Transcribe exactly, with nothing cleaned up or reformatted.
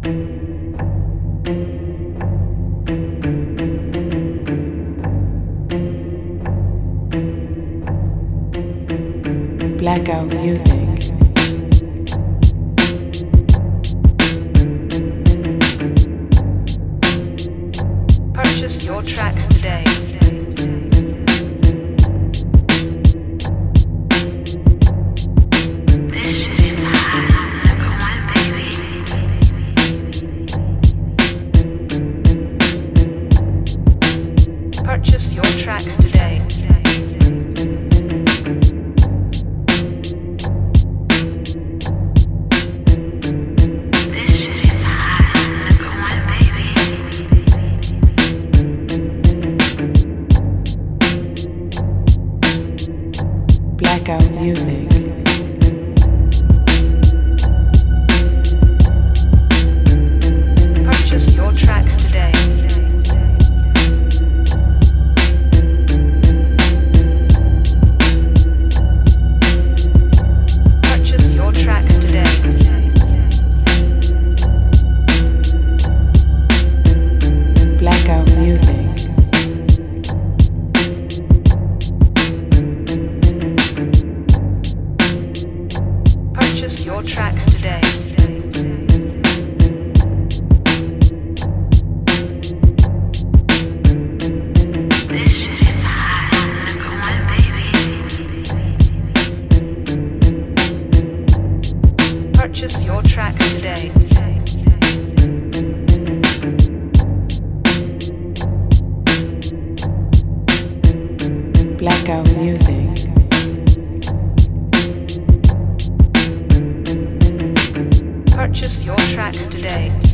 Blackout music. Purchase your tracks today. This shit is hot, number one, baby. Purchase your tracks today. This shit is hot, number one, baby. Blackout music. Purchase your tracks today. Purchase your tracks today. Blackout music. Purchase your tracks today. This shit is hot, number one, baby. Purchase your tracks today. Blackout music. Purchase your tracks today.